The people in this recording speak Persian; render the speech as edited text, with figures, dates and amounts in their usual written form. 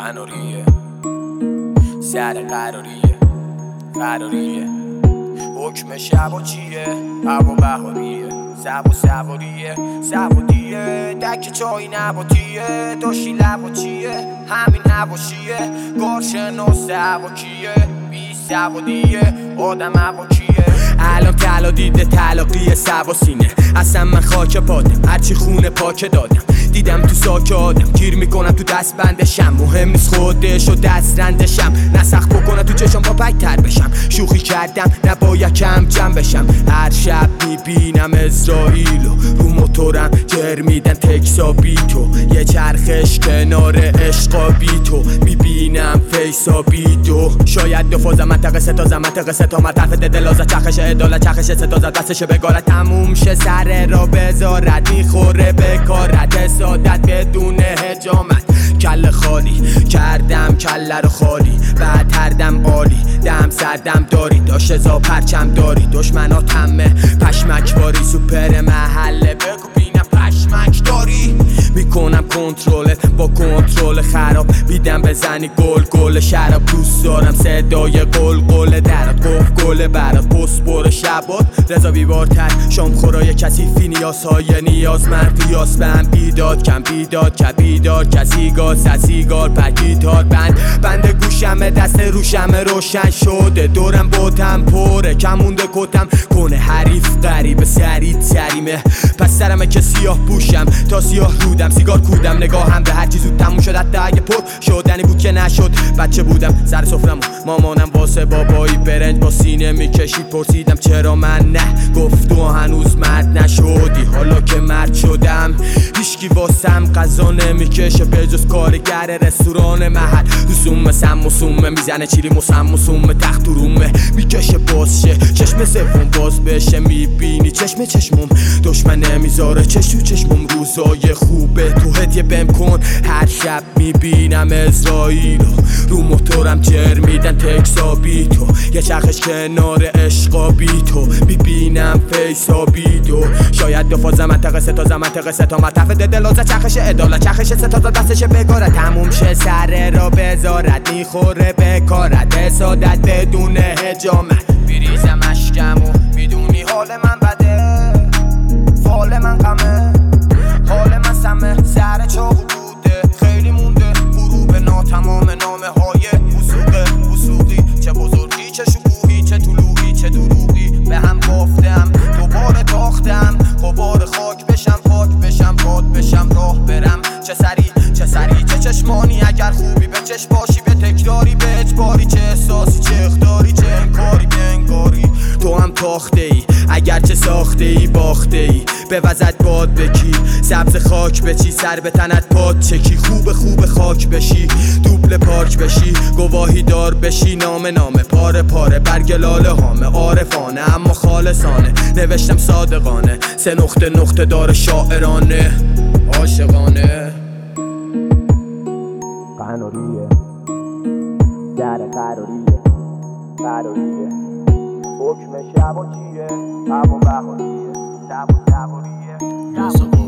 قناریه سر قراریه حکم شب و چیه هوا بهاریه سب و سواریه سوادیه دک چای نباتیه داشتی لب و چیه همین هواشیه کارشناس هوا کیه بی سوادیه آدم هوا کیه الان طلا دیده تلاقی سواسینه اصلا من خاک پادم هرچی خونه پاک دادم دیدم تو ساک آدم گیر میکنم تو دست بندشم مهم نیست خودش و دست رندشم نسخ بکنم تو چشم پاپک تر بشم شوخی کردم نباید کم جمع بشم هر شب میبینم اسرائیلو رو موتورم جر میدن تکسا بی تو یه چرخش کنار عشقا بی تو میبینم فیسا بی دو شاید دو فازم منطقه ستا منطقه ستا مطرف دلازه چخش ادالت چخش ستا زد دستش بگارت تموم شه سر را بذارت میخوره به کارت سادت بدون هجامت کل خالی کردم کله رو خالی بعد هردم عالی دم سردم داری داشت ازا پرچم داری دشمنا تمه پشمک باری سوپر محله بگو بینم پشمک داری میکنم کنترلت با کنترل خراب بیدم بزنی گل شراب دوست دارم صدای قل درات گفت گل برات پست بر شبات رضا بیبارتر شام خورای کثیفی نیازهای نیازمند قیاس به هم بیداد کم بیدار کسی گاز سیگار پکیتار بند گوشم دست روشم روشن شده دورم باتم پره کم مونده کتم کنه حریف غریب سریمه پس سرمه که سیاه پوشم تا سیاه رودم سیگار کودم نگاهم به هر چی زود تموم شد حتی اگه پر شدنی بود که نشد بچه بودم سر سفرم مامانم واسه بابایی برنج با سینه میکشید پرسیدم چرا من نه گفت تو هنوز مرد نشدی حالا که مرد شدم هیچکی واسم غذا نمیکشه به جز کارگر رستوران محل رسوم سم میزنه چیری مسم تخت و رومه میکشه باز شه چشم سوم باز بشه میبینی چشمم دشمن نمیذاره چشم تو چشمم روزای خوبه تو هدیه بهم کن هر شب میبینم اسرائیلو رو موتورم جر میدن تکسا بی تو یه چرخش کنار عشقا بی تو میبینم فیسا بی دو شاید دو فاز منطقه ستا مطرف دلازه چرخش ادالت چرخش ستا زد دستش بگاره تموم شه سر را بذارت میخوره به کارت سادت بدون هجامت میریزم اشکم و میدونی حال من بده فال من غمه حال من سمه سر چاقو بوده خیلی مونده غروب ناتمام نامه های وسوقی چه بزرگی چه شکوهی چه طلوعی چه دروغی به هم بافتم دوباره تاختم غبار خاک بشم پاک بشم باد بشم راه برم چه سری چه چشمانی اگر خوبی به چشم باشی به تکراری به اجباری چه احساسی چه اخداری چه انکاری به انگاری تو هم تاخته ای اگر چه ساخته ای باخته ای به وزد باد بکی سبز خاک بچی سر به تنت پاد چکی خوب خاک بشی دوبل پارک بشی گواهی دار بشی نامه پاره برگلاله هامه عارفانه اما خالصانه نوشتم صادقانه 3 نقطه دار شاعرانه عاشقانه قناریه در قراریه حکم شب و چیه هوا بهاریه سب و سواریه